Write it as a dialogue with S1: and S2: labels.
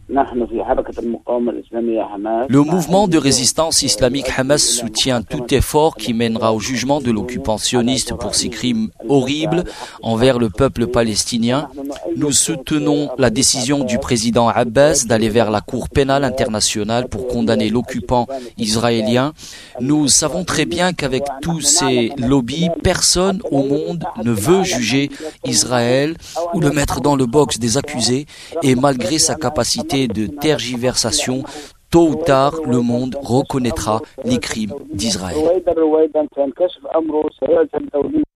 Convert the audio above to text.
S1: Le mouvement de résistance islamique Hamas soutient tout effort qui mènera au jugement de l'occupant sioniste pour ses crimes horribles envers le peuple palestinien. Nous soutenons la décision du président Abbas d'aller vers la Cour pénale internationale pour condamner l'occupant israélien. Nous savons très bien qu'avec tous ces lobbies, personne au monde ne veut juger Israël ou le mettre dans le box des accusés, et malgré sa capacité de tergiversation, tôt ou tard, le monde reconnaîtra les crimes d'Israël.